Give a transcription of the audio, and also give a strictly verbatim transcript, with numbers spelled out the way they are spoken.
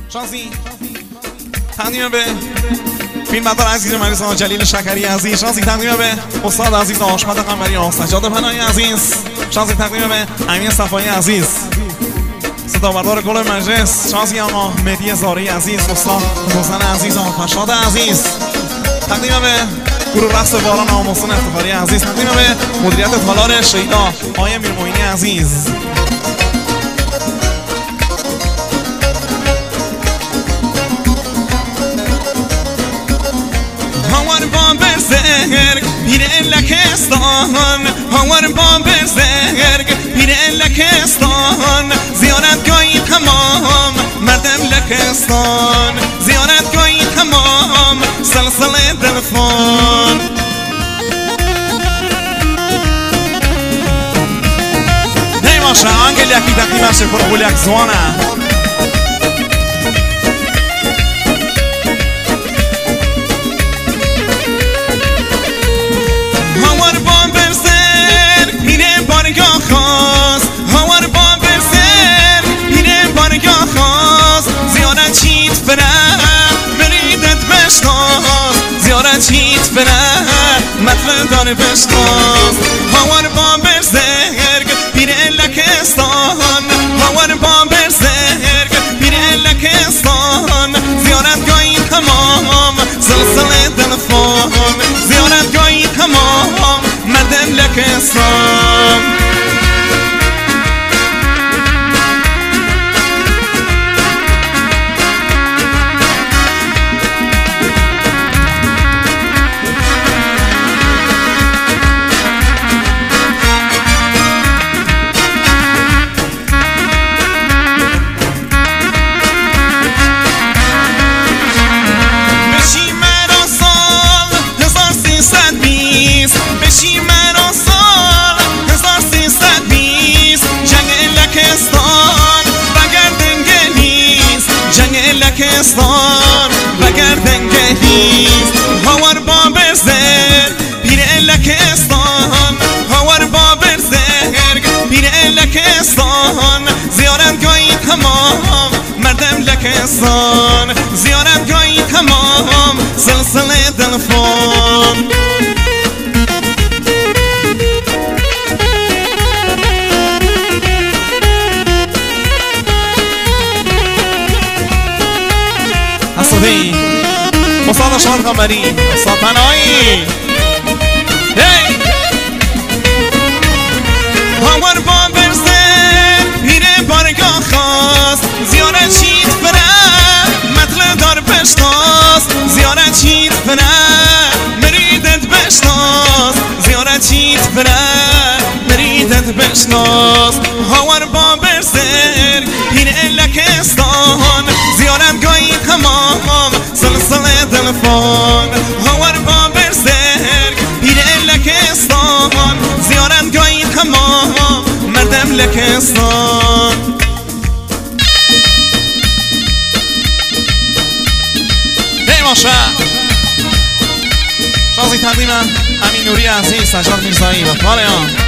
شانسی تقدیم به فیلمبردار عزیز مریض جلیل شکری عزیز. شانسی تقدیم به استاد عزیز آشپز قنبری آقا سجاد پناهی عزیز. شانسی تقدیم به امین صفایی عزیز صدابردار گل مجلس. شانسی آقا مهدی زاری عزیز، استاد حسین عزیز، آقا فرشاد عزیز. تقدیم به گروه رقص باران آقا محسن افتخاری عزیز. تقدیم به مدیریت تالار شیدا آقای میرموینی عزیز. هوار با برزرگ پیره لکستان، هوار با برزرگ پیره لکستان. زیارتگاهی تمام مردم لکستان، زیارتگاهی تمام سلسله دلفان. نیماشه آنگل یکی تقدیم شکر قول یک زوانه. چیت بره مطلب داره بشناس. هوار با برزرگ پیره لکستان، هوار با برزرگ پیره لکستان. زیارتگاهی تمام سلسله دلفان، زیارتگاهی تمام مردم لکستان. لکستان و گردنگهیست. هوار با برزرگ پیره لکستان، هوار با برزرگ پیره لکستان. زیارتگاهی تمام مردم لکستان، زیارتگاهی تمام سلسله دلفان. اسودی استاد آشپز قنبری، استاد پناهی. هوار با برزرگ پیره بارگاه خواست. زیارت چیت بره مطلب دار بشناس، زیارت چیت بره مریدت بشناس، زیارت چیت بره مریدت بشناس. هوار با برزرگ پیره لکستان، زیارتگاهی تمام سلسله دلفان. هوار با برزرگ پیره لکستان، زیارتگاهی تمام مردم لکستان. بیماشه شازی تقدیم امین نوری عزیز، سجاد میرزایی و کاریان.